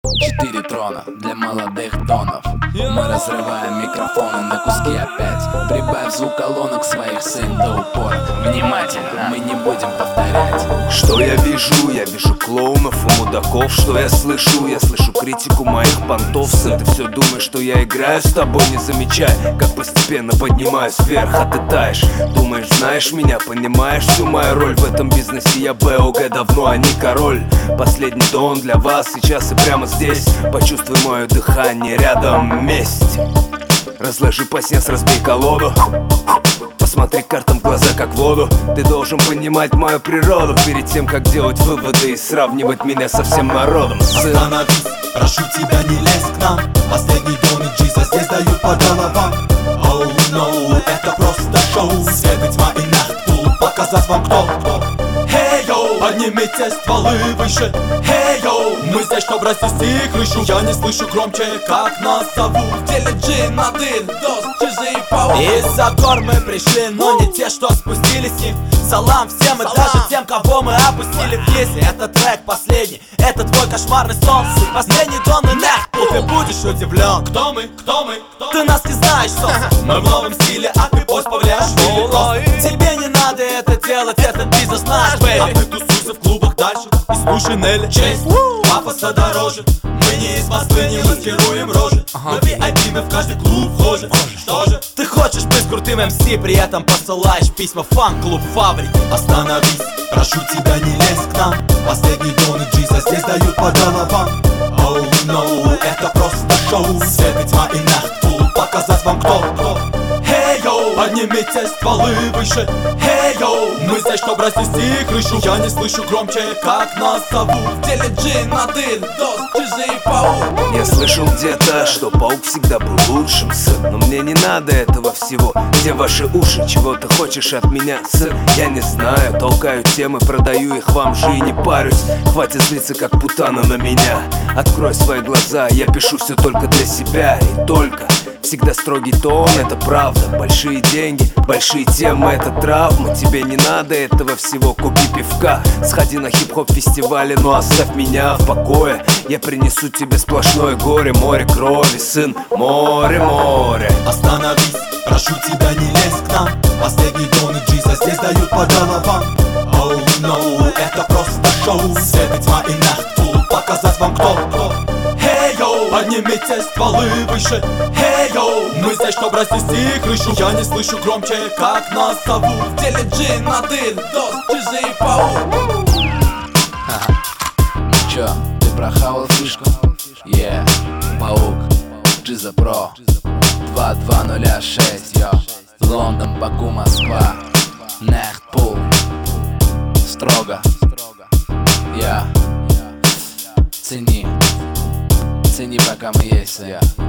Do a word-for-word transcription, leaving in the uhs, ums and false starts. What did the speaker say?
Четыре трона для молодых донов. Мы разрываем микрофоны на куски опять. Прибавь звук колонок своих, сын, до упора. Внимательно, мы не будем повторять. Что я вижу? Я вижу клоунов и мудаков. Что я слышу? Я слышу критику моих понтов. Сын, ты все думаешь, что я играю с тобой, не замечай, как постепенно поднимаюсь вверх, а ты таешь. Думаешь, знаешь меня, понимаешь всю мою роль в этом бизнесе. Я БОГ давно, а не король. Последний дон для вас сейчас и прямо здесь. Почувствуй мое дыхание рядом вместе. Разложи пассианс, разбей колоду. Посмотри картам в глаза, как в воду. Ты должен понимать мою природу перед тем, как делать выводы и сравнивать меня со всем народом. Сын, остановись, прошу тебя, не лезь к нам. Последний дон и Джиза здесь дают по головам. Оу, oh, no, это просто шоу. Свет и тьма и нахтул, показать вам кто, кто. Hey, yo, поднимите стволы выше. Hey, yo, мы здесь, чтоб разнести крышу. Я не слышу громче, как нас зовут. В деле Джин, один, дос, Джиза и Паук. Из-за гор мы пришли, но не те, что спустились с них. Салам всем и даже тем, кого мы опустили в если этот трек последний, это твой кошмарный сон. Последний дон и нахтул, ты будешь удивлен. Кто мы, кто мы, кто? Ты нас не знаешь, сос. Мы в новом стиле, а ты пост повлияешь. Тебе не надо это делать, этот бизнес наш, бэйби. А ты тусуйся в клубах дальше и слушай Нелли. Честь, пафоса дороже. Мы не из Москвы, не маскируем рожи. На ви ай пи мы в каждый клуб вхожим. Что же? Ты хочешь быть крутым эм си, при этом посылаешь письма в фан-клуб Фабрик. Остановись, прошу тебя, не лезь к нам. Последний дон и Джиза здесь дают по головам. Оу, oh, no, это просто шоу. Свет и тьма и нахтул, показать вам кто, кто. Hey, yo, поднимите стволы выше. Hey, yo, мы здесь, чтоб разнести крышу. Я не слышу громче, как нас зовут. В деле Джин, один, дос, Джиза и Паук. Я слышал где-то, что Паук всегда был лучшим, сын. Но мне не надо этого всего. Где ваши уши? Чего ты хочешь от меня, сын? Я не знаю, толкаю темы, продаю их вам же и не парюсь. Хватит злиться, как путана на меня. Открой свои глаза, я пишу все только для себя и только. Всегда строгий тон, это правда. Большие деньги, большие темы, это травма. Тебе не надо этого всего, купи пивка. Сходи на хип-хоп фестивале, но оставь меня в покое. Я принесу тебе сплошное горе, море крови, сын, море, море. Остановись, прошу тебя, не лезь к нам. Последний дон и Джиза здесь дают по головам. Оу, oh, no, это просто шоу. Свет и тьма и нахтул, показать вам кто, кто. Hey, yo, поднимите стволы выше. Hey, yo, мы здесь, чтоб разнести крышу. Я не слышу громче, как нас зовут. В деле Джин, один, дос, Джиза и Паук. Ну чё, ты прохавал фишку? Yeah, Паук, Джиза Про. Два два ноль шесть, йо. Лондон, Баку, Москва. Нахтпул. Строго. Я. Цени. Цени, пока мы есть, я.